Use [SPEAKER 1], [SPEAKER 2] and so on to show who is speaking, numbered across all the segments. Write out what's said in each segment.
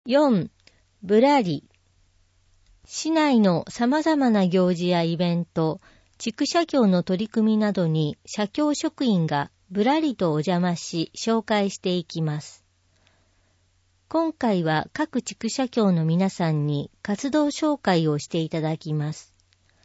[SPEAKER 1] 4. ぶらり。市内の様々な行事やイベント、地区社協の取り組みなどに社協職員がぶらりとお邪魔し紹介していきます。今回は各地区社協の皆さんに活動紹介をしていただきます。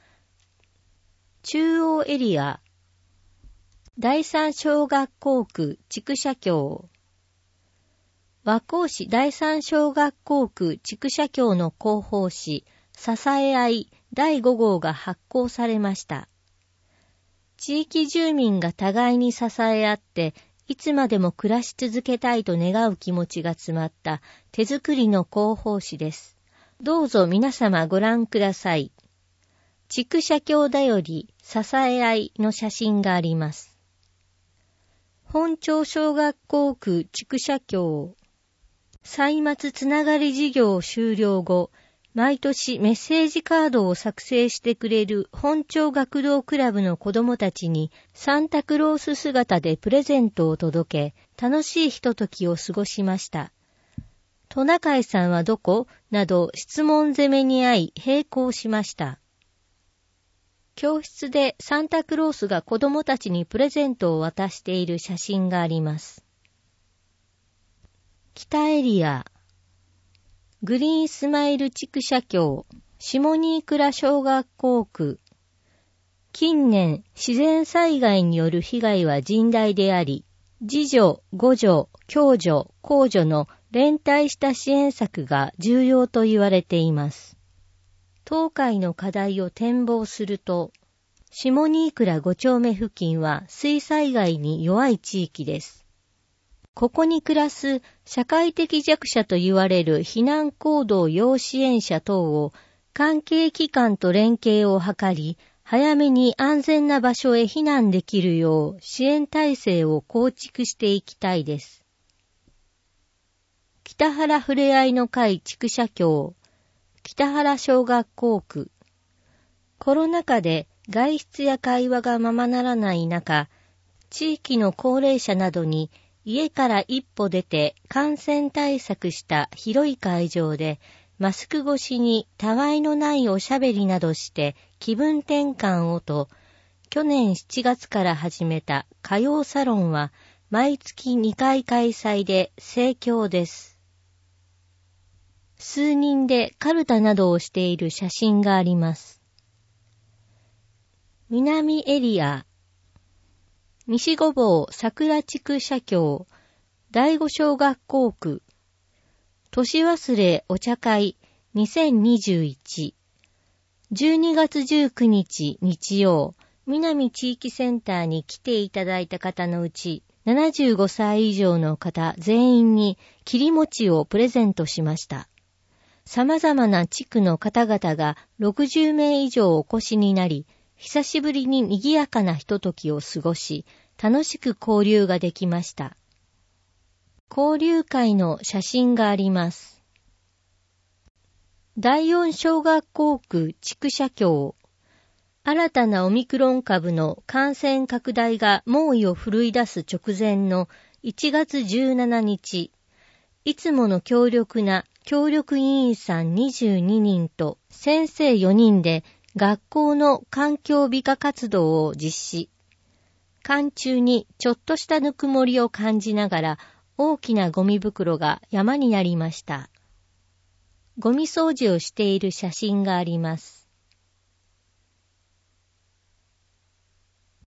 [SPEAKER 1] 中央エリア、第三小学校区地区社協。和光市第三小学校区地区社協の広報誌、支え合い第5号が発行されました。地域住民が互いに支え合って、いつまでも暮らし続けたいと願う気持ちが詰まった手作りの広報誌です。どうぞ皆様ご覧ください。地区社協だより支え合いの写真があります。本町小学校区地区社協。歳末つながり事業終了後、毎年メッセージカードを作成してくれる本町学童クラブの子どもたちにサンタクロース姿でプレゼントを届け、楽しいひとときを過ごしました。トナカイさんはどこ？など質問攻めに遭い閉校しました。教室でサンタクロースが子どもたちにプレゼントを渡している写真があります。北エリア、グリーンスマイル地区社協、下新倉小学校区。近年、自然災害による被害は甚大であり、自助、互助、共助、公助の連帯した支援策が重要と言われています。当会の課題を展望すると、下新倉5丁目付近は水災害に弱い地域です。ここに暮らす社会的弱者と言われる避難行動要支援者等を関係機関と連携を図り、早めに安全な場所へ避難できるよう支援体制を構築していきたいです。北原ふれあいの会地区社協、北原小学校区。コロナ禍で外出や会話がままならない中、地域の高齢者などに家から一歩出て感染対策した広い会場でマスク越しにたわいのないおしゃべりなどして気分転換をと、去年7月から始めた歌謡サロンは毎月2回開催で盛況です。数人でカルタなどをしている写真があります。南エリア、西御坊桜地区社協、第五小学校区、年忘れお茶会2021、12月19日日曜、南地域センターに来ていただいた方のうち、75歳以上の方全員に切り餅をプレゼントしました。様々な地区の方々が60名以上お越しになり、久しぶりに賑やかなひとときを過ごし、楽しく交流ができました。交流会の写真があります。第四小学校区地区社協。新たなオミクロン株の感染拡大が猛威を振るい出す直前の1月17日、いつもの強力な協力委員さん22人と先生4人で学校の環境美化活動を実施。間中にちょっとしたぬくもりを感じながら大きなゴミ袋が山になりました。ゴミ掃除をしている写真があります。